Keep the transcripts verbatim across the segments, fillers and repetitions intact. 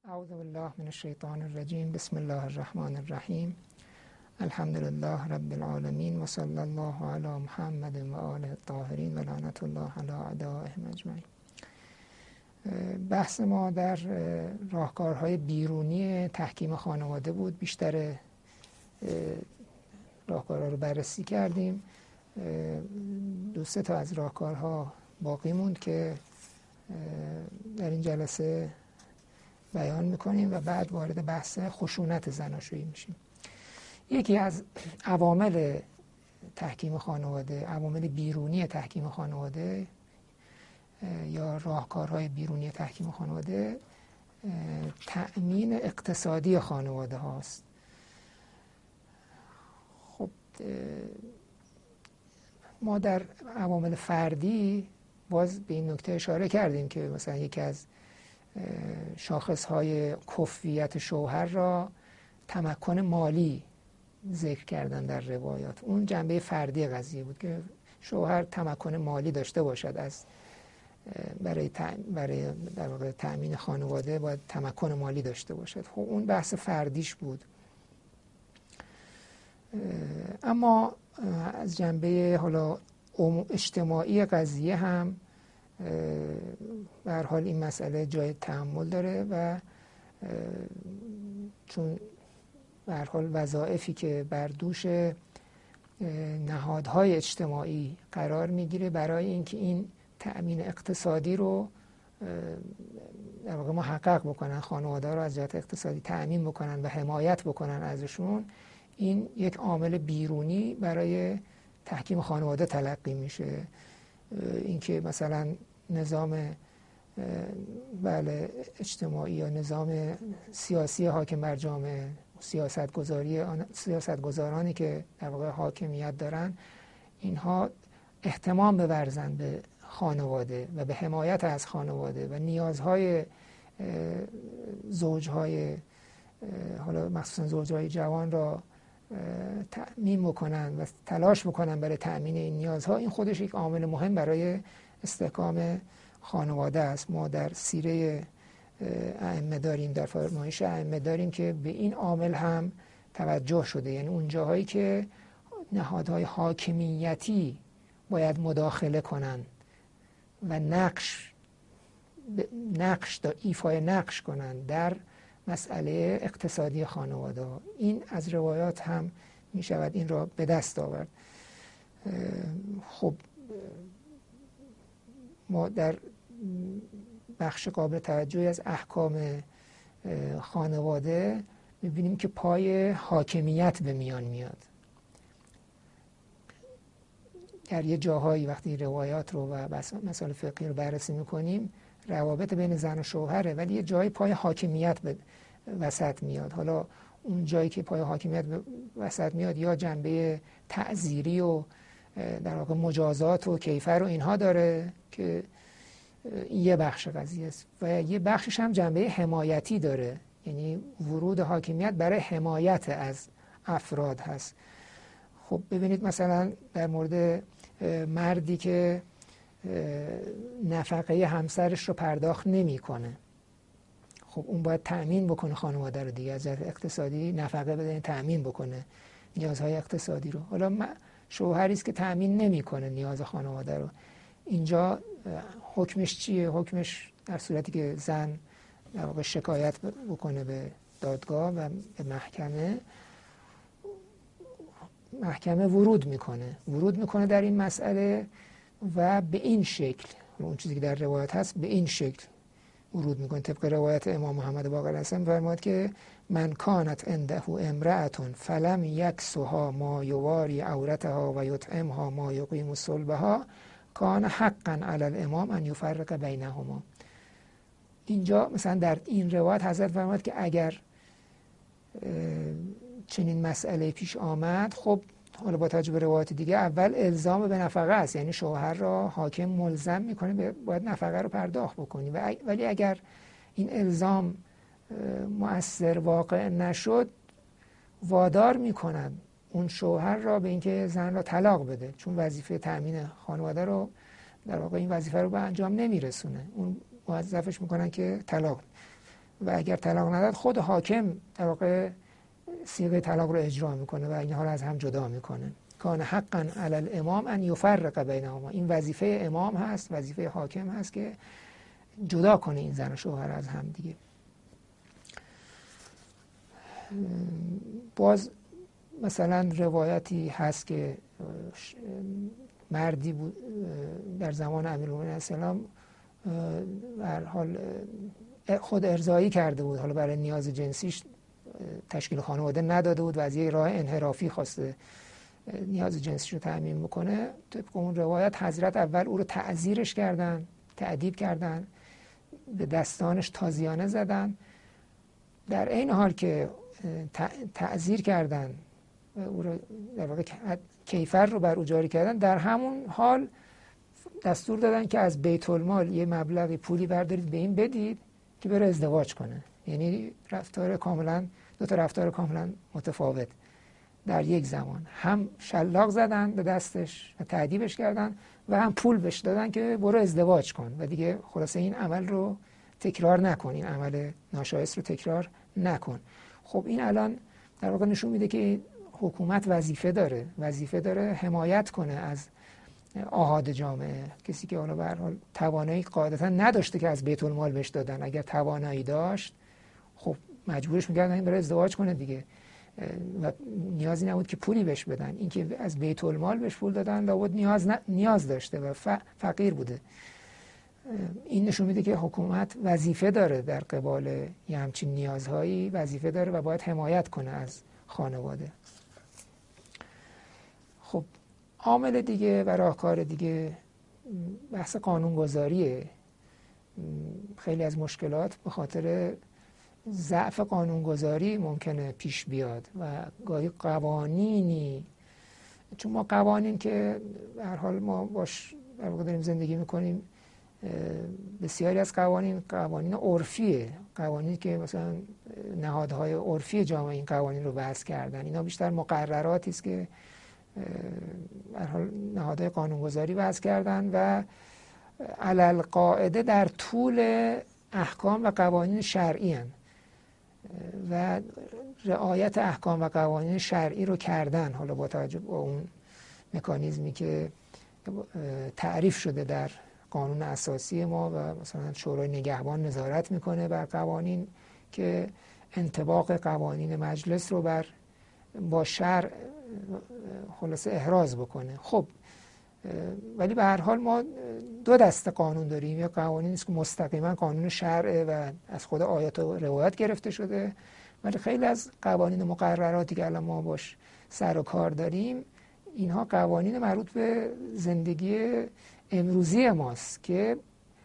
اعوذ بالله من الشیطان الرجیم. بسم الله الرحمن الرحیم. الحمد لله رب العالمین و صلی الله علی محمد و آله الطاهرین و لعنت الله علی اعدائهم اجمعین. بحث ما در راهکارهای بیرونی تحکیم خانواده بود. بیشتر راهکارها رو بررسی کردیم. دو سه تا از راهکارها باقی موند که در این جلسه بیان میکنیم و بعد وارد بحث خشونت زناشویی میشیم. یکی از عوامل تحکیم خانواده، عوامل بیرونی تحکیم خانواده یا راهکارهای بیرونی تحکیم خانواده، تأمین اقتصادی خانواده هاست. خب ما در عوامل فردی باز به این نکته اشاره کردیم که مثلا یکی از شاخصهای کفویت شوهر را تمکن مالی ذکر کردن در روایات. اون جنبه فردی قضیه بود که شوهر تمکن مالی داشته باشد، از برای برای در واقع تأمین خانواده باید تمکن مالی داشته باشد. خب اون بحث فردیش بود. اما از جنبه حالا اجتماعی قضیه هم به هر حال این مسئله جای تأمل داره و چون به هر حال وظایفی که بر دوش نهادهای اجتماعی قرار میگیره برای اینکه این تأمین اقتصادی رو در واقع محقق بکنن، خانواده رو از جهت اقتصادی تأمین بکنن و حمایت بکنن ازشون، این یک عامل بیرونی برای تحکیم خانواده تلقی میشه. اینکه مثلا نظام بله اجتماعی یا نظام سیاسی حاکم بر جامعه، سیاستگذاری سیاستگزارانی که در واقع حاکمیت دارن، اینها اهتمام بورزن به خانواده و به حمایت از خانواده و نیازهای زوجهای حالا مخصوصا زوجهای جوان را تأمین بکنن و تلاش بکنن برای تأمین این نیازها. این خودش یک عامل مهم برای استحکام خانواده است. ما در سیره ائمه داریم، در فرمایش ائمه داریم که به این عامل هم توجه شده، یعنی اون جاهایی که نهادهای حاکمیتی باید مداخله کنن و نقش نقش دا ایفای نقش کنن در مسئله اقتصادی خانواده. این از روایات هم می شود این را به دست آورد. خب ما در بخش قابل توجهی از احکام خانواده می بینیم که پای حاکمیت به میان میاد. در یه جاهایی وقتی روایات رو و مسائل فقهی رو بررسی میکنیم، روابط بین زن و شوهره، ولی یه جایی پای حاکمیت به وسط میاد. حالا اون جایی که پای حاکمیت به وسط میاد یا جنبه تعزیری و در واقع مجازات و کیفر و اینها داره که یه بخش قضیه است، و یه بخشش هم جنبه حمایتی داره، یعنی ورود حاکمیت برای حمایت از افراد هست. خب ببینید مثلا در مورد مردی که نفقه همسرش رو پرداخت نمیکنه، خب اون باید تأمین بکنه خانواده رو دیگه، از جهت اقتصادی نفقه بده، تأمین بکنه نیازهای اقتصادی رو. حالا شوهری است که تأمین نمیکنه نیاز خانواده رو، اینجا حکمش چیه؟ حکمش در صورتی که زن در واقع شکایت بکنه به دادگاه و به محکمه، محکمه ورود میکنه ورود میکنه در این مسئله و به این شکل، اون چیزی که در روایت هست به این شکل ورود میکنه. طبق روایت امام محمد باقر الاسلام فرمود که من کانت عنده امرأة فلم یکسها ما یواری عورتها و یطعمها ما یقیم صلبها کان حقا علی الامام ان یفرق بینهما. اینجا مثلا در این روایت حضرت فرمود که اگر چنین مسئله پیش آمد، خب حالا با توجه به روایت دیگه اول الزام به نفقه است، یعنی شوهر را حاکم ملزم میکنه باید نفقه رو پرداخت بکنی، ولی اگر این الزام مؤثر واقع نشد، وادار میکنن اون شوهر را به اینکه زن را طلاق بده، چون وظیفه تأمین خانواده رو در واقع این وظیفه رو به انجام نمیرسونه، اون موظفش میکنن که طلاق. و اگر طلاق نداد خود حاکم در واقع صیغه طلاق رو اجرا میکنه و اینها رو از هم جدا میکنه. کان حقا علی الامام ان یفرق بینهما، این وظیفه امام هست، وظیفه حاکم هست که جدا کنه این زن و شوهر از هم دیگه. باز مثلا روایتی هست که مردی بود در زمان امیرالمومنین علیه السلام در حال خود ارضایی کرده بود، حالا برای نیاز جنسیش تشکیل خانواده نداده بود و از یک راه انحرافی خواسته نیاز جنسیش رو تأمین بکنه. طبق اون روایت حضرت اول او رو تعزیرش کردن، تأدیب کردن، به دستانش تازیانه زدن، در این حال که تعزیر کردن او رو در واقع کیفر رو بر او جاری کردن، در همون حال دستور دادن که از بیت المال یه مبلغی پولی بردارید به این بدید که بره ازدواج کنه. یعنی رفتار کاملا دو تا رفتار کاملا متفاوت در یک زمان، هم شلاق زدن به دستش و تأدیبش کردن و هم پول بهش دادن که برو ازدواج کن و دیگه خلاصه این عمل رو تکرار نکن، این عمل ناشایست رو تکرار نکن. خب این الان در واقع نشون میده که حکومت وظیفه داره، وظیفه داره حمایت کنه از آحاد جامعه. کسی که حالا به هر حال توانایی قاعدتا نداشته که از بیت المال بهش دادن، اگر توانایی داشت خب مجبورش می‌کردن این بره ازدواج کنه دیگه و نیازی نبود که پولی بهش بدن. این که از بیت المال بهش پول دادن لابد نیاز ن... نیاز داشته و ف... فقیر بوده. این نشون میده که حکومت وظیفه داره در قبال یه همچین نیازهایی، وظیفه داره و باید حمایت کنه از خانواده. خب عامل دیگه و راهکار دیگه بحث قانونگذاریه. خیلی از مشکلات به خاطر ضعف قانونگذاری ممکنه پیش بیاد و گاهی قوانینی، چون ما قوانین که به هر حال ما باش در واقع داریم زندگی میکنیم، بسیاری از قوانین قوانین عرفیه، قوانینی که مثلا نهادهای عرفی جامعه این قوانین رو وضع کردن، اینا بیشتر مقرراتی است که به هر حال نهادهای قانونگذاری وضع کردن و علل قاعده در طول احکام و قوانین شرعی هستند و رعایت احکام و قوانین شرعی رو کردن، حالا با توجه به اون مکانیزمی که تعریف شده در قانون اساسی ما و مثلا شورای نگهبان نظارت میکنه بر قوانین که انطباق قوانین مجلس رو بر با شرع خلاصه احراز بکنه. خب ولی به هر حال ما دو دسته قانون داریم، یا قوانینی است که مستقیما قانون شرع و از خود آیات و روایات گرفته شده، ولی خیلی از قوانین مقرراتی که الان ما باش سر و کار داریم اینها قوانین مربوط به زندگی امروزی ماست که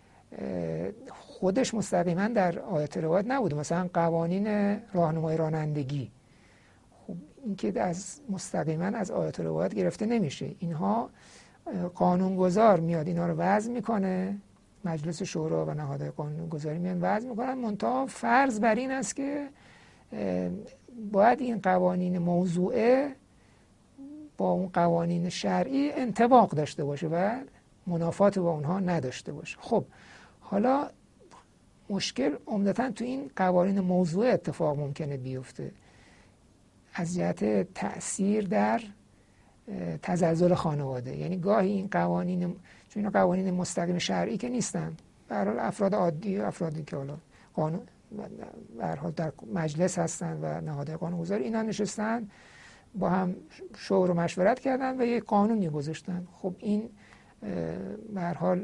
خودش مستقیما در آیات و روایات نبوده. مثلا قوانین راهنمای رانندگی، خب این که از مستقیما از آیات و روایات گرفته نمیشه، اینها قانونگذار میاد اینا رو وضع میکنه، مجلس شورا و نهادهای قانونگذاری میان وضع میکنن، منتها فرض بر این است که باید این قوانین موضوعه با اون قوانین شرعی انطباق داشته باشه و منافات با اونها نداشته باشه. خب حالا مشکل عمدتاً تو این قوانین موضوعه اتفاق ممکنه بیفته از جهت تأثیر در تزلزل خانواده. یعنی گاهی این قوانین، چون این قوانین مستقیم شرعی که نیستن، به هر حال افراد عادی و افرادی که حالا قانون به هر حال در مجلس هستن و نهادهای قانونگذاری اینا نشستن با هم شور و مشورت کردن و یک قانونی گذاشتن. خب این به هر حال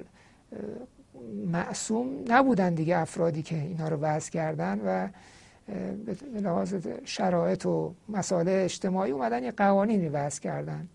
معصوم نبودن دیگه افرادی که اینا رو وضع کردن و به لحاظ شرایط و مسائل اجتماعی اومدن یک قوانینی وضع کردن.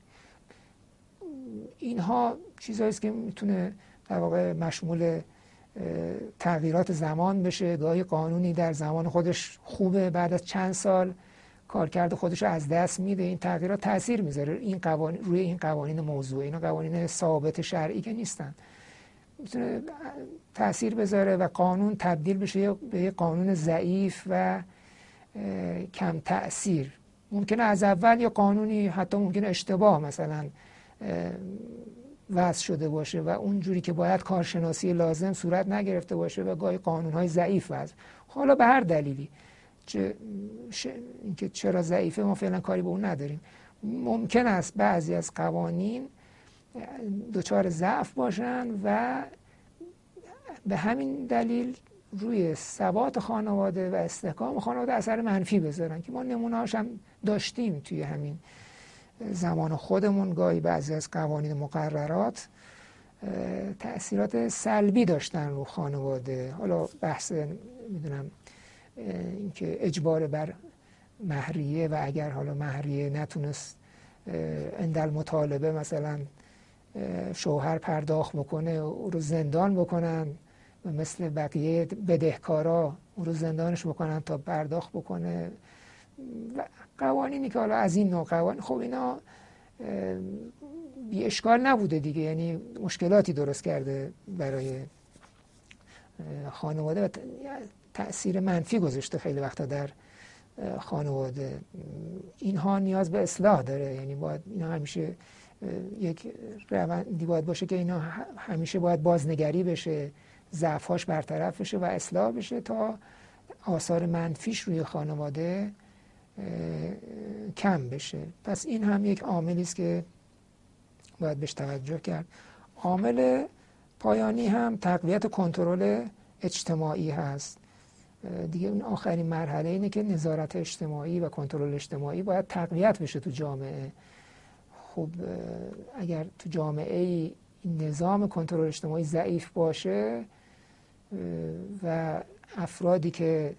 اینها چیزایی است که میتونه در واقع مشمول تغییرات زمان بشه. گاهی قانونی در زمان خودش خوبه، بعد از چند سال کارکرد خودش رو از دست میده، این تغییرات تاثیر میذاره این قوانین روی این قوانین موضوعی. اینا قوانین ثابت شرعی که نیستن، میتونه تاثیر بذاره و قانون تبدیل بشه به یک قانون ضعیف و کم تأثیر. ممکنه از اول یا قانونی حتی ممکنه اشتباه مثلا وضع شده باشه و اونجوری که باید کارشناسی لازم صورت نگرفته باشه و گاهی قانون‌های ضعیف وضع. حالا به هر دلیلی چه اینکه چرا ضعیفه ما فعلا کاری به اون نداریم. ممکن است بعضی از قوانین دچار ضعف باشن و به همین دلیل روی ثبات خانواده و استحکام خانواده اثر منفی بذارن که ما نمونه‌هاش هم داشتیم توی همین زمان خودمون. گاهی بعضی از قوانین مقررات تأثیرات سلبی داشتن رو خانواده. حالا بحث میدونم اینکه اجبار بر مهریه و اگر حالا مهریه نتونست اندل مطالبه مثلا شوهر پرداخت بکنه او رو زندان بکنن و مثل بقیه بدهکارا او رو زندانش بکنن تا پرداخت بکنه. و قوانینی که حالا از این نوع قوانین خب اینا بی اشکال نبوده دیگه، یعنی مشکلاتی درست کرده برای خانواده و تأثیر منفی گذاشته خیلی وقتا در خانواده. اینها نیاز به اصلاح داره، یعنی باید اینا همیشه یک روندی باید باشه که اینا همیشه باید بازنگری بشه، ضعف‌هاش برطرف بشه و اصلاح بشه تا آثار منفیش روی خانواده کم بشه. پس این هم یک عاملی است که باید بهش توجه کرد. عامل پایانی هم تقویت کنترل اجتماعی هست. دیگه اون آخرین مرحله اینه که نظارت اجتماعی و کنترل اجتماعی باید تقویت بشه تو جامعه. خب اگر تو جامعه ای نظام کنترل اجتماعی ضعیف باشه و افرادی که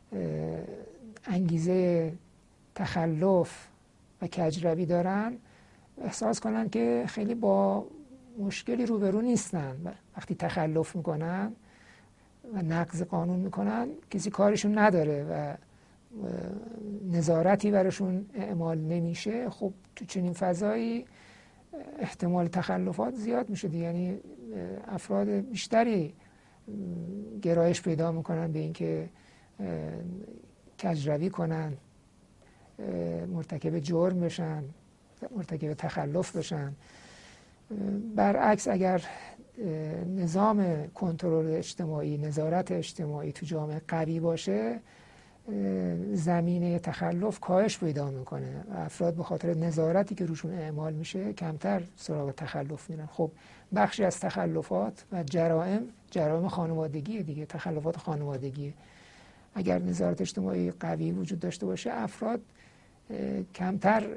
انگیزه تخلف و کجروی دارن احساس کنن که خیلی با مشکلی روبرو نیستن و وقتی تخلف میکنن و نقض قانون میکنن کسی کارشون نداره و نظارتی براشون اعمال نمیشه، خب تو چنین فضایی احتمال تخلفات زیاد میشه دیگه. یعنی افراد بیشتری گرایش پیدا میکنن به اینکه کجروی کنن، مرتکب جرم بشن، مرتکب تخلف بشن. برعکس اگر نظام کنترل اجتماعی، نظارت اجتماعی تو جامعه قوی باشه زمینه تخلف کاهش پیدا میکنه و افراد به خاطر نظارتی که روشون اعمال میشه کمتر سراغ تخلف میرن. خب بخشی از تخلفات و جرائم جرائم خانوادگی دیگه، تخلفات خانوادگی. اگر نظارت اجتماعی قوی وجود داشته باشه افراد کمتر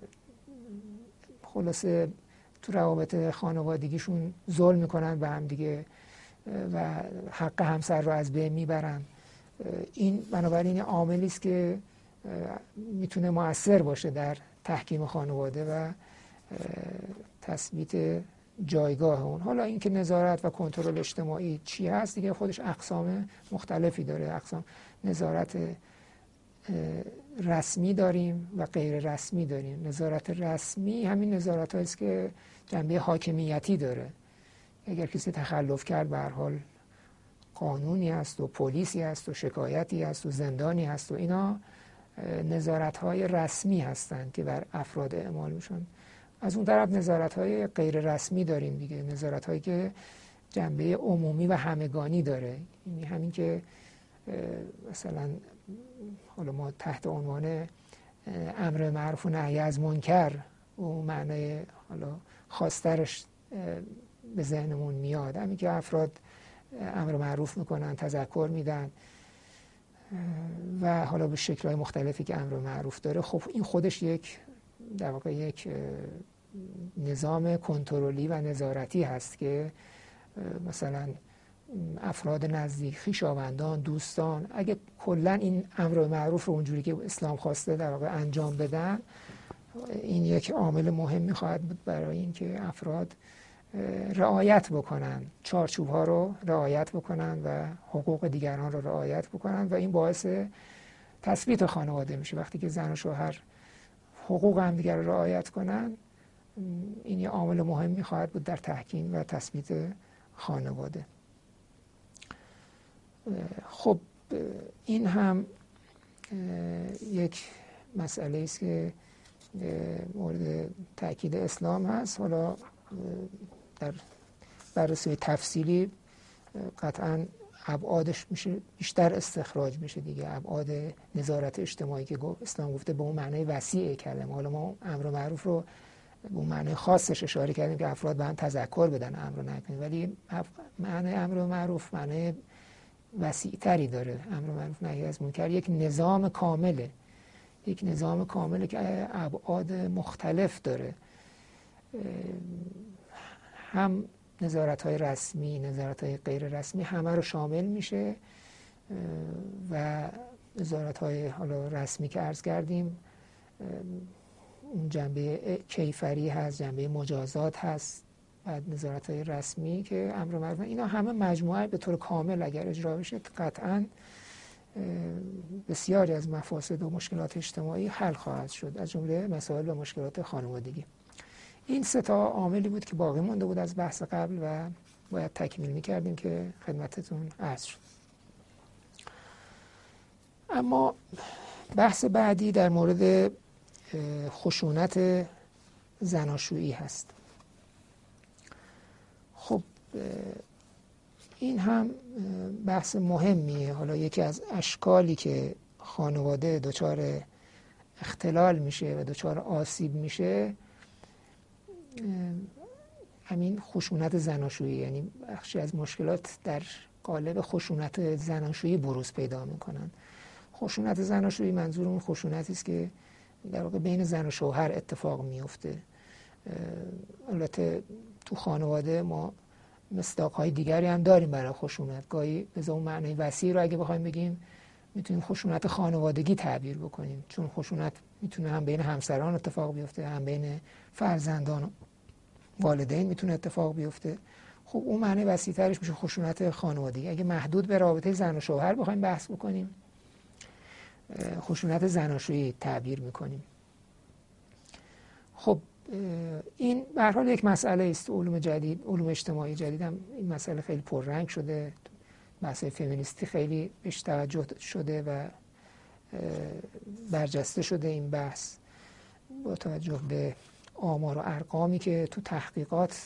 خلاصه تو روابط خانوادگیشون ظلم میکنن به هم دیگه و حق همسر رو از بین میبرن. این بنابراین عاملی است که میتونه مؤثر باشه در تحکیم خانواده و تثبیت جایگاه اون. حالا اینکه نظارت و کنترل اجتماعی چی هست دیگه خودش اقسام مختلفی داره. اقسام نظارت رسمی داریم و غیر رسمی داریم. نظارت رسمی همین نظارت هاییست که جنبه حاکمیتی داره. اگر کسی تخلف کرد به هر حال قانونی هست و پلیسی هست و شکایتی هست و زندانی هست و اینا نظارت های رسمی هستند که بر افراد اعمال میشن. از اون طرف نظارت های غیر رسمی داریم دیگه، نظارت هایی که جنبه عمومی و همگانی داره. یعنی همین که مثلا حالا ما تحت عنوان امر معروف و نهی از منکر و معنای حالا خاص‌ترش به ذهنمون میاد، همین که افراد امر معروف میکنن، تذکر میدن و حالا به شکل‌های مختلفی که امر معروف داره. خب این خودش یک در واقع یک نظام کنترلی و نظارتی هست که مثلا افراد نزدیک، خویشاوندان، دوستان اگه کلا این امر معروف رو اونجوری که اسلام خواسته در واقع انجام بدن، این یک عامل مهمی خواهد بود برای اینکه افراد رعایت بکنن، چارچوب ها رو رعایت بکنن و حقوق دیگران رو رعایت بکنن و این باعث تثبیت خانواده میشه. وقتی که زن و شوهر حقوق هم دیگر رو رعایت کنن، این یه عامل مهمی خواهد بود در تحکیم و تثبیت خانواده. خب این هم یک مسئله است که مورد تأکید اسلام هست. حالا در بررسی تفصیلی قطعا ابعادش میشه بیشتر استخراج میشه دیگه. ابعاد نظارت اجتماعی که اسلام گفته به اون معنای وسیع کلمه. حالا ما امر معروف رو به اون معنای خاصش اشاره کردیم که افراد به هم تذکر بدن امر نکنیم، ولی معنای امر معروف معنای وسیع تری داره. امر معروف نهی از منکر یک نظام کامله، یک نظام کامله که ابعاد مختلف داره، هم نظارت‌های رسمی، نظارت‌های غیر رسمی، همه رو شامل میشه و نظارت‌های حالا رسمی که عرض کردیم اون جنبه کیفری هست، جنبه مجازات هست، بعد نظارت‌های رسمی که امر معروف، اینا همه مجموعه به طور کامل اگر اجرا بشه قطعاً بسیاری از مفاسد و مشکلات اجتماعی حل خواهد شد، از جمله مسائل و مشکلات خانوادگی. این سه تا عاملی بود که باقی مونده بود از بحث قبل و باید تکمیل می‌کردیم که خدمتتون عرض شد. اما بحث بعدی در مورد خشونت زناشویی هست. خب این هم بحث مهمیه. حالا یکی از اشکالی که خانواده دچار اختلال میشه و دچار آسیب میشه همین خشونت زناشویی، یعنی بخشی از مشکلات در قالب خشونت زناشویی بروز پیدا میکنن. خشونت زناشویی منظور اون خشونتی است که در واقع بین زن و شوهر اتفاق میفته. البته تو خانواده ما مصداق‌های دیگری هم داریم برای خشونت. گاهی به اون معنای وسیع رو اگه بخوایم بگیم میتونیم خشونت خانوادگی تعبیر بکنیم، چون خشونت میتونه هم بین همسران اتفاق بیفته، هم بین فرزندان و والدین میتونه اتفاق بیفته. خب اون معنی وسیع‌ترش میشه خشونت خانوادگی. اگه محدود به رابطه زن و شوهر بخوایم بحث بکنیم خشونت زناشویی تعبیر میکنیم. خب این به هر حال یک مسئله است. علوم جدید، علوم اجتماعی جدید هم این مسئله خیلی پررنگ شده، مسئله فمینیستی خیلی بهش توجه شده و برجسته شده این بحث با توجه به آمار و ارقامی که تو تحقیقات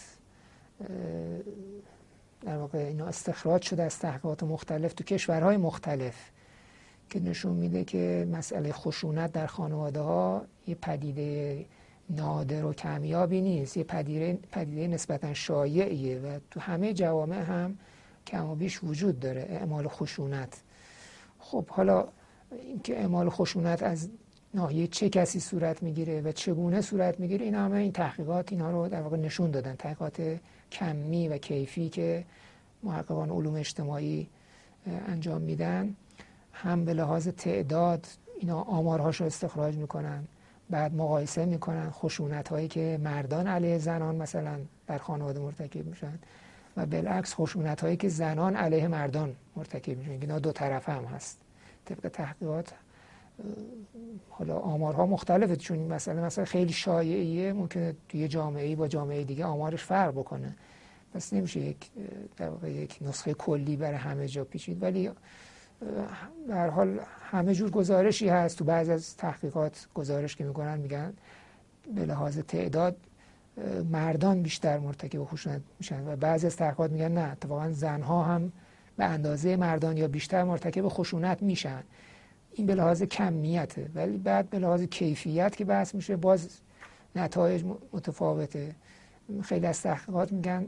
در واقع اینا استخراج شده از تحقیقات مختلف تو کشورهای مختلف که نشون میده که مسئله خشونت در خانواده ها یه پدیده نادر و کمیابی نیست، یه پدیده پدیده نسبتا شایعیه و تو همه جوامع هم کم و بیش وجود داره اعمال خشونت. خب حالا اینکه اعمال خشونت از ناحیه چه کسی صورت میگیره و چگونه صورت میگیره، اینا همه این تحقیقات اینا رو در واقع نشون دادن. تحقیقات کمی و کیفی که محققان علوم اجتماعی انجام میدن، هم به لحاظ تعداد اینا آمارهاش رو استخراج میکنن، بعد مقایسه میکنن خشونت هایی که مردان علیه زنان مثلا در خانواده مرتکب میشن و بالعکس خشونت هایی که زنان علیه مردان مرتکب میشن. اینا دو طرفه هم هست طبق تحقیقات. حالا آمارها مختلفه چون این مسئله مثلا خیلی شایعیه، ممکنه توی جامعه‌ای با جامعه دیگه آمارش فرق بکنه، پس نمیشه یک در واقع یک نسخه کلی برای همه جا پیچید. ولی به هر حال همه جور گزارشی هست. تو بعضی از تحقیقات گزارش که میکنن میگن به لحاظ تعداد مردان بیشتر مرتکب خشونت میشن و بعضی از تحقیقات میگن نه، اتفاقا زنها هم به اندازه مردان یا بیشتر مرتکب خشونت میشن. این به لحاظ کمیته، ولی بعد به لحاظ کیفیت که بحث میشه باز نتایج متفاوته. خیلی از تحقیقات میگن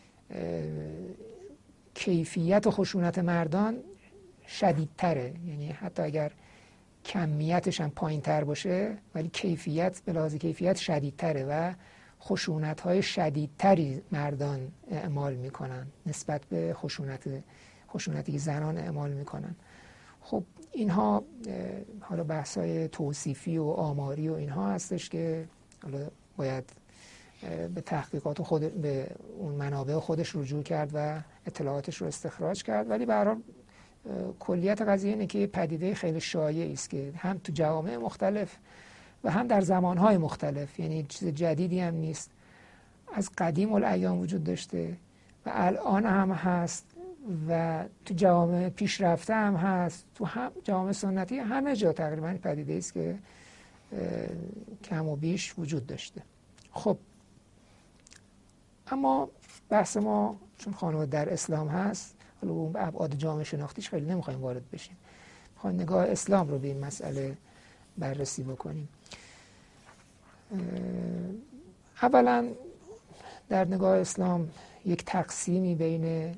کیفیت خشونت مردان شدیدتره، یعنی حتی اگر کمیتش هم پایین تر باشه ولی کیفیت به لحاظ کیفیت شدیدتره و خشونت های شدیدتری مردان اعمال میکنن نسبت به خشونت خشونتی که زنان اعمال میکنن. خب اینها حالا بحث های توصیفی و آماری و اینها هستش که حالا باید به تحقیقات خود به اون منابع خودش رجوع کرد و اطلاعاتش رو استخراج کرد. ولی به هر حال کلیت قضیه اینه که پدیده خیلی شایعی است که هم تو جوامع مختلف و هم در زمانهای مختلف، یعنی چیز جدیدی هم نیست، از قدیم الایام وجود داشته و الان هم هست و تو جوامع پیشرفته هم هست، تو هم جوامع سنتی همه جا تقریبا پدیده است که کم و بیش وجود داشته. خب اما بحث ما چون خانواده در اسلام هست حالا اون ابعاد جامعه شناختیش خیلی نمیخوایم وارد بشیم، میخوایم نگاه اسلام رو به این مسئله بررسی بکنیم. اولا در نگاه اسلام یک تقسیمی بین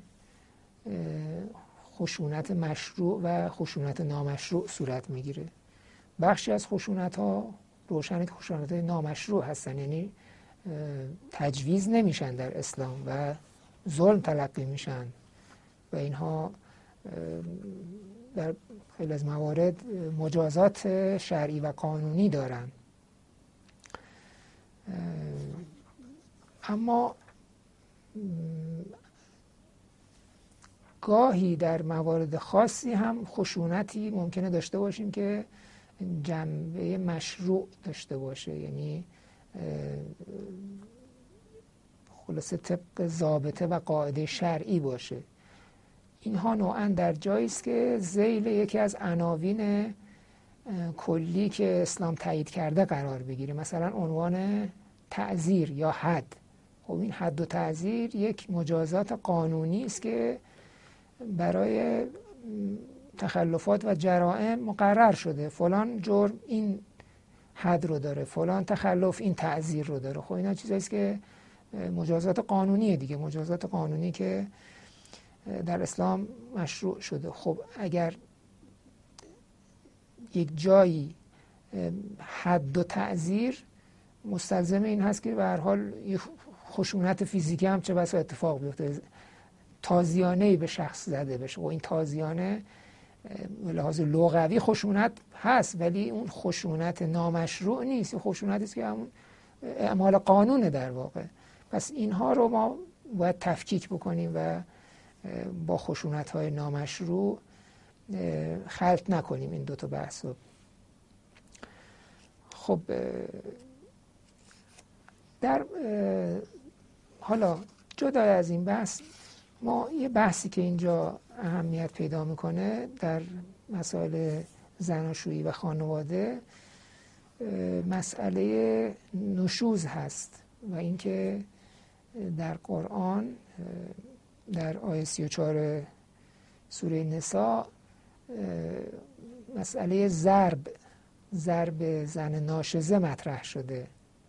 خشونت مشروع و خشونت نامشروع صورت میگیره. بخشی از خشونت ها روشن که خشونت نامشروع هستن، یعنی تجویز نمیشن در اسلام و ظلم تلقی میشن و اینها در خیلی از موارد مجازات شرعی و قانونی دارن. اما گاهی در موارد خاصی هم خشونتی ممکنه داشته باشیم که جنبه مشروع داشته باشه، یعنی خلاصه طبق ضابطه و قاعده شرعی باشه. اینها نوعاً در جایی است که ذیل یکی از عناوین کلی که اسلام تایید کرده قرار بگیره، مثلا عنوان تعزیر یا حد. خب این حد و تعزیر یک مجازات قانونی است که برای تخلفات و جرائم مقرر شده. فلان جرم این حد رو داره، فلان تخلف این تعزیر رو داره. خب اینا چیزایی است که مجازات قانونیه دیگه، مجازات قانونی که در اسلام مشروع شده. خب اگر یک جایی حد و تعزیر مستلزم این هست که به هر حال خشونت فیزیکی هم چه بسا اتفاق بیفته، تازیانه‌ای به شخص زده بشه. و این تازیانه به لحاظ لغوی خشونت هست، ولی اون خشونت نامشروع نیست، خشونتی است که همون اعمال قانونه در واقع. پس اینها رو ما باید تفکیک بکنیم و با خشونت‌های نامشروع خلط نکنیم این دو تا بحث رو. خب در حالا جدا از این بحث، ما یه بحثی که اینجا اهمیت پیدا میکنه در مسائل زناشویی و خانواده، مسئله نشوز هست و اینکه در قرآن در آیه سی و چهار سوره نساء مسئله ضرب ضرب زن ناشزه مطرح شده.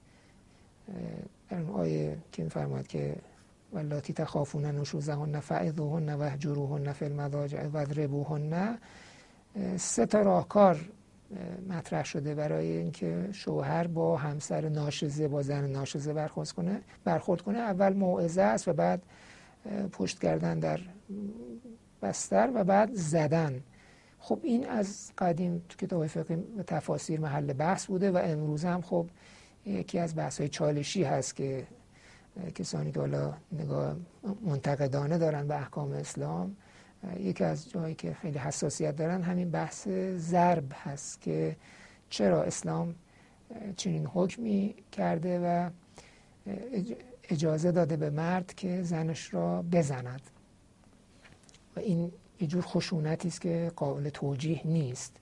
در اون آیه که می‌فرماید که واللاتی تخافون نشوزهن فعظوهن واهجروهن فی المضاجع واضربوهن، سه تا راهکار مطرح شده برای اینکه شوهر با همسر ناشزه، با زن ناشزه برخورد کنه برخورد کنه اول موعظه است و بعد پشت کردن در بستر و بعد زدن. خب این از قدیم تو کتاب فقه و تفاسیر محل بحث بوده و امروز هم خب یکی از بحث‌های چالشی هست که کسانی که حالا نگاه منتقدانه دارن به احکام اسلام، یکی از جایی که خیلی حساسیت دارن همین بحث ضرب هست که چرا اسلام چنین حکمی کرده و اجازه داده به مرد که زنش را بزند. و این یه جور خشونتی است که قابل توجیه نیست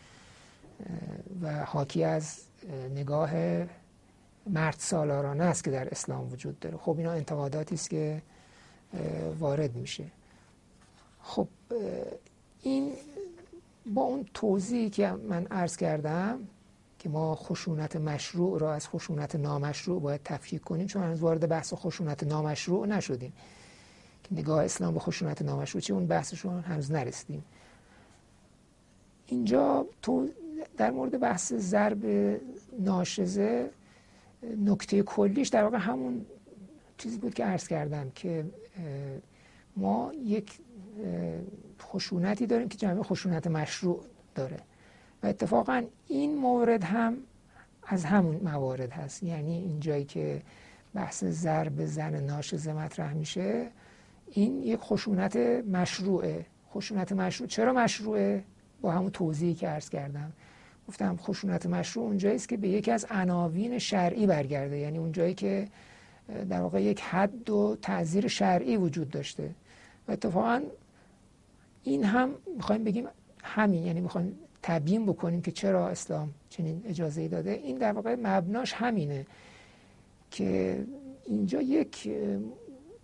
و حاکی از نگاه مرد سالارانه است که در اسلام وجود داره. خب اینا انتقاداتی است که وارد میشه. خب این با اون توضیحی که من عرض کردم که ما خشونت مشروع را از خشونت نامشروع باید تفکیک کنیم، چون هنوز وارد بحث خشونت نامشروع نشدیم که نگاه اسلام به خشونت نامشروع چه، اون بحثشون هنوز نرسیدیم. اینجا تو در مورد بحث ضرب ناشزه نکته کلیش در واقع همون چیزی بود که عرض کردم که ما یک خشونتی داریم که جنبه خشونت مشروع داره و اتفاقا این مورد هم از همون موارد هست. یعنی این جایی که بحث ضرب زن ناشزه مطرح میشه، این یک خشونت مشروعه. خشونت مشروع چرا مشروعه؟ با همون توضیحی که عرض کردم گفتم خشونت مشروع اونجایی است که به یکی از عناوین شرعی برگرده، یعنی اونجایی که در واقع یک حد و تعزیر شرعی وجود داشته. و اتفاقا این هم میخوایم بگیم همین، یعنی میخوایم تبیین بکنیم که چرا اسلام چنین اجازه‌ای داده. این در واقع مبناش همینه که اینجا یک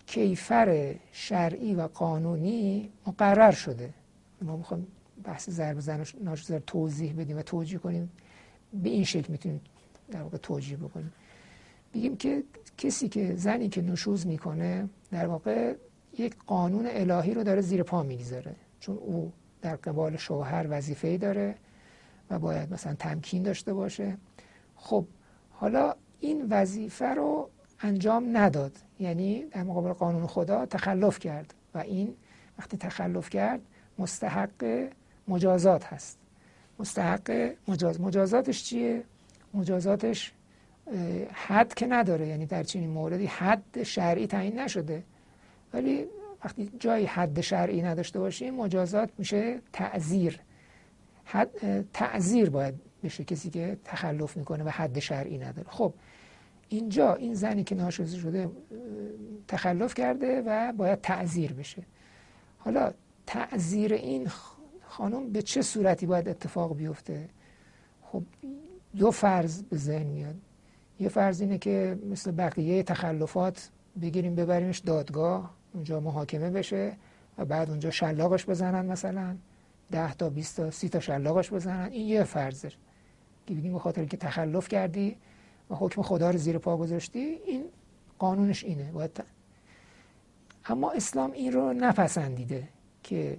کیفر شرعی و قانونی مقرر شده. ما میخوایم بحث ضرب زن و ناشوزی رو توضیح بدیم و توجیه کنیم، به این شکل میتونیم در واقع توجیه بکنیم. بگیم که کسی که زنی که نشوز میکنه در واقع یک قانون الهی رو داره زیر پا میگذاره، چون او در قبال شوهر وظیفه‌ای داره و باید مثلا تمکین داشته باشه. خب حالا این وظیفه رو انجام نداد، یعنی در مقابل قانون خدا تخلف کرد و این وقتی تخلف کرد مستحق مجازات هست. مستحق مجاز مجازاتش چیه؟ مجازاتش حد که نداره، یعنی در چنین موردی حد شرعی تعیین نشده، ولی وقتی جای حد شرعی نداشته باشیم مجازات میشه تعزیر. حد تعزیر باید بشه کسی که تخلف میکنه و حد شرعی نداره. خب اینجا این زنی که ناشوزی شده تخلف کرده و باید تعزیر بشه. حالا تعزیر این خانم به چه صورتی باید اتفاق بیفته؟ خب دو فرض به ذهن میاد. یه فرض اینه که مثل بقیه تخلفات بگیریم ببریمش دادگاه، اونجا محاکمه بشه و بعد اونجا شلاقش بزنن، مثلا ده تا بیست تا سی تا شلاقش بزنن. این یه فرضه که بگیم به خاطر که تخلف کردی و حکم خدا رو زیر پا گذاشتی، این قانونش اینه باید ت... اما اسلام این رو نپسندیده که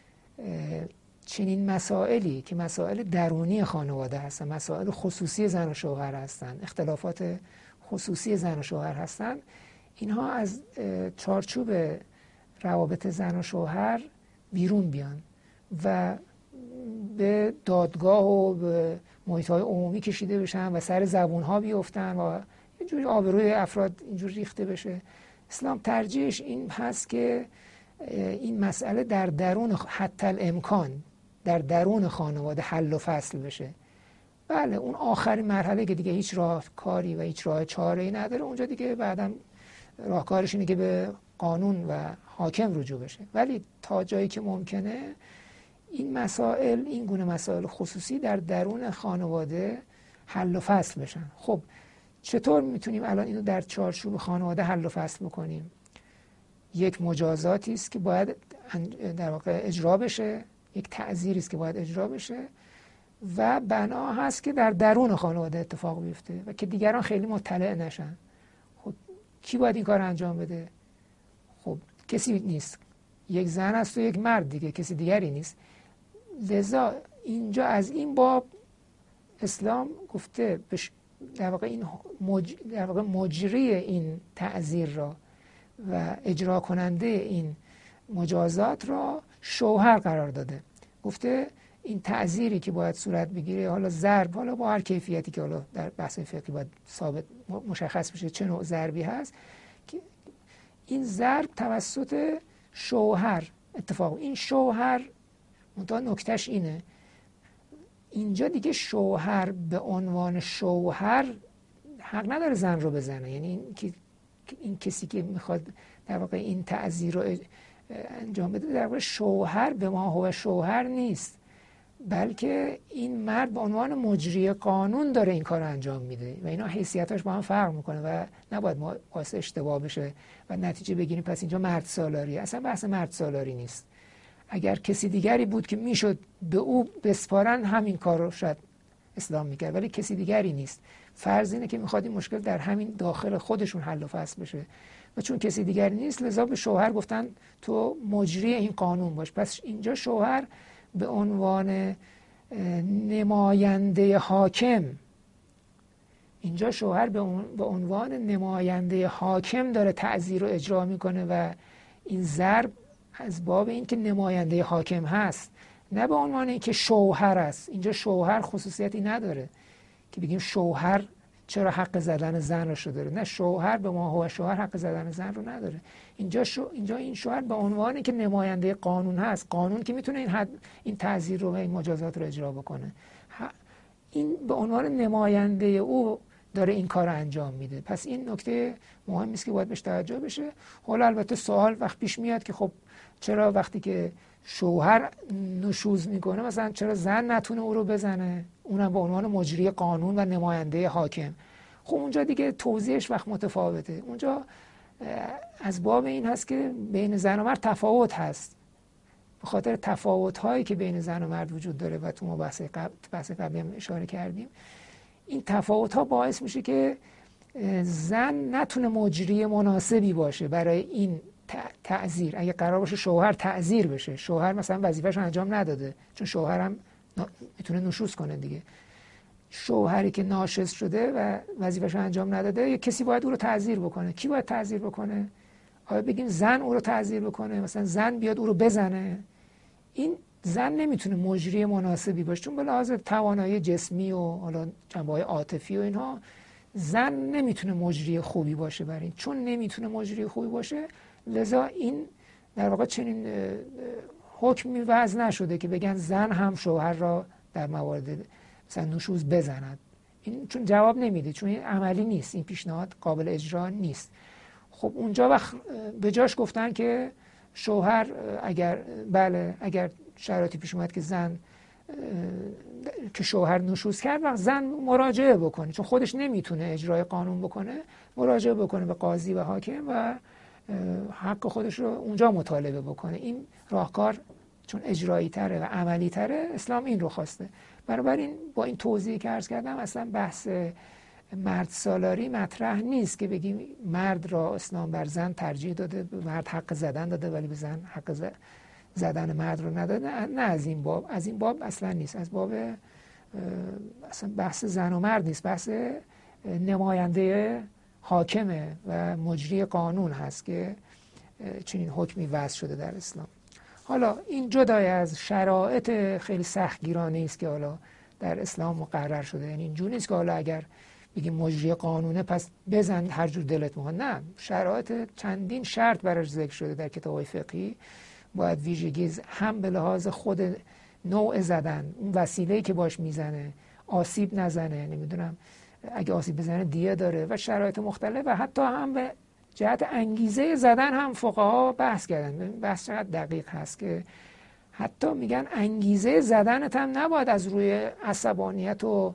چنین مسائلی که مسائل درونی خانواده هستن، مسائل خصوصی زن و شوهر هستن، اختلافات خصوصی زن و شوهر هستن، اینها از چارچوب روابط زن و شوهر بیرون بیان و به دادگاه و به محیط‌های عمومی کشیده بشن و سر زبون‌ها بیفتن و یه جوری آبروی افراد اینجور ریخته بشه. اسلام ترجیحش این هست که این مسئله در درون حتی الامکان در درون خانواده حل و فصل بشه. بله اون آخرین مرحله که دیگه هیچ راهکاری و هیچ راه چاره‌ای نداره، اونجا دیگه بعداً راهکارش اینه که به قانون و حاکم رجوع بشه. ولی تا جایی که ممکنه این مسائل، این گونه مسائل خصوصی در درون خانواده حل و فصل بشن. خب چطور میتونیم الان اینو در چارچوب خانواده حل و فصل بکنیم؟ یک مجازاتی است که باید در واقع اجرا بشه، یک تعزیری است که باید اجرا بشه و بنا هست که در درون خانواده اتفاق بیفته و که دیگران خیلی مطلع نشن. خب کی باید این کار انجام بده؟ خب کسی نیست، یک زن است و یک مرد دیگه، کسی دیگری نیست. لذا اینجا از این باب اسلام گفته در واقع این مج... در واقع مجری این تعزیر را و اجرا کننده این مجازات را شوهر قرار داده. گفته این تعزیری که باید صورت بگیره، حالا ضرب، حالا با هر کیفیتی که حالا در بحث فقهی باید ثابت مشخص بشه چه نوع ضربی هست، که این ضرب توسط شوهر اتفاق. این شوهر منتها نکتهش اینه، اینجا دیگه شوهر به عنوان شوهر حق نداره زن رو بزنه. یعنی این که این کسی که میخواد در واقع این تعزیر رو انجام بده در واقع شوهر به ما هو شوهر نیست، بلکه این مرد به عنوان مجری قانون داره این کار رو انجام میده و اینا حیثیتاش با هم فرق میکنه و نباید ما باعث اشتباه بشه و نتیجه بگیریم پس اینجا مرد سالاری. اصلا بحث مرد سالاری نیست. اگر کسی دیگری بود که میشد به او بسپارن همین کار رو شاید اسلام میکرد، ولی کسی دیگری نیست. فرض اینه که میخواد این مشکل در همین داخل خودشون حل و فصل بشه و چون کسی دیگری نیست لذا به شوهر گفتن تو مجری این قانون باش. پس اینجا شوهر به عنوان نماینده حاکم، اینجا شوهر به عنوان نماینده حاکم داره تعزیر رو اجرا میکنه و این ضرب از باب این که نماینده حاکم هست، نه به عنوان این که شوهر است. اینجا شوهر خصوصیتی نداره که بگیم شوهر چرا حق زدن زن رو داره. نه، شوهر به ما هو شوهر حق زدن زن رو نداره. اینجا شو اینجا این شوهر به عنوانی که نماینده قانون هست، قانون که میتونه این حد این تعزیر رو و این مجازات رو اجرا بکنه، این به عنوان نماینده او داره این کار رو انجام میده. پس این نکته مهمی است که باید بهش توجه بشه. حالا البته سوال وقت پیش میاد که خب چرا وقتی که شوهر نشوز میکنه مثلا چرا زن نتونه او رو بزنه، اونم به عنوان مجری قانون و نماینده حاکم؟ خب اونجا دیگه توضیحش وقت متفاوته. اونجا از باب این هست که بین زن و مرد تفاوت هست، به خاطر تفاوت هایی که بین زن و مرد وجود داره و تو ما بحث قبل بحث قبلی هم اشاره کردیم، این تفاوت ها باعث میشه که زن نتونه مجری مناسبی باشه برای این تعذیر. اگه قرار باشه شوهر تعذیر بشه، شوهر مثلا وظیفه‌شو انجام نداده، چون شوهرم میتونه نشوز کنه دیگه، شوهری که ناشز شده و وظیفه‌شو انجام نداده، یه کسی باید او رو تعذیر بکنه. کی باید تعذیر بکنه؟ آیا بگیم زن او رو تعذیر بکنه، مثلا زن بیاد او رو بزنه؟ این زن نمیتونه مجری مناسبی باشه، چون به لحاظ توانایی جسمی و حالا جنبه‌های عاطفی و اینها زن نمیتونه مجری خوبی باشه. برای این چون نمیتونه مجری خوبی باشه، لذا این در واقع چنین حکمی وضع نشده که بگن زن هم شوهر را در موارد مثلا نشوز بزند. این چون جواب نمیده، چون این عملی نیست، این پیشنهاد قابل اجرا نیست. خب اونجا وقت به جاش گفتن که شوهر اگر بله اگر شرایطی پیش اومد که زن که شوهر نشوز کرد، وقت زن مراجعه بکنه، چون خودش نمیتونه اجرای قانون بکنه، مراجعه بکنه به قاضی و حاکم و حق خودش رو اونجا مطالبه بکنه. این راهکار چون اجرایی تره و عملی تره، اسلام این رو خواسته. بنابراین با این توضیحی که عرض کردم اصلا بحث مرد سالاری مطرح نیست که بگیم مرد را اسلام بر زن ترجیح داده، به مرد حق زدن داده ولی به زن حق زدن مرد رو نداده. نه از این باب، از این باب اصلا نیست، از باب اصلا بحث زن و مرد نیست، بحث نماینده حاکمه و مجری قانون هست که چنین حکمی وضع شده در اسلام. حالا این جدای از شرایط خیلی سختگیرانه است که حالا در اسلام مقرر شده، یعنی اینجوری نیست که حالا اگر بگیم مجری قانونه پس بزن هر جور دلت میخواد، نه، شرایط چندین شرط براش ذکر شده در کتاب‌های فقهی. باید ویژگی هم به لحاظ خود نوع زدن، اون وسیله‌ای که باش میزنه آسیب نزنه، نمیدونم اگه آسیب بزنه دیه داره و شرایط مختلف، و حتی هم به جهت انگیزه زدن هم فقها بحث کردن. بحث چقدر دقیق هست که حتی میگن انگیزه زدنت هم نباید از روی عصبانیت و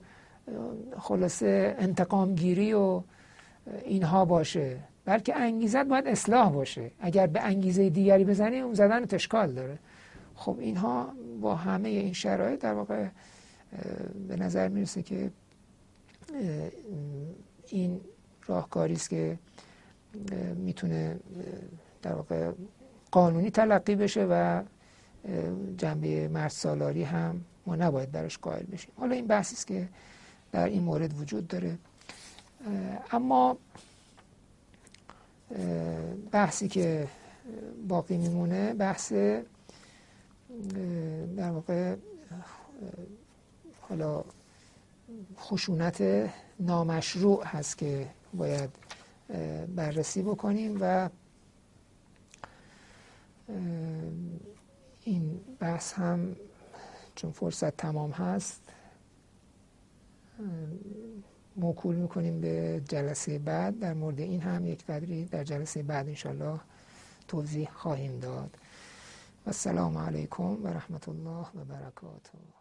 خلاصه انتقام گیری و اینها باشه، بلکه انگیزت باید اصلاح باشه. اگر به انگیزه دیگری بزنی اون زدن اشکال داره. خب اینها با همه این شرایط در واقع به نظر میرسه که این راهکاری است که میتونه در واقع قانونی تلقی بشه و جنبه مرد سالاری هم ما نباید براش قائل بشیم. حالا این بحثی است که در این مورد وجود داره. اما بحثی که باقی میمونه بحث در واقع حالا خشونت نامشروع هست که باید بررسی بکنیم و این بحث هم چون فرصت تمام هست موکول میکنیم به جلسه بعد. در مورد این هم یک قدری در جلسه بعد انشالله توضیح خواهیم داد. و السلام علیکم و رحمت الله و برکاته.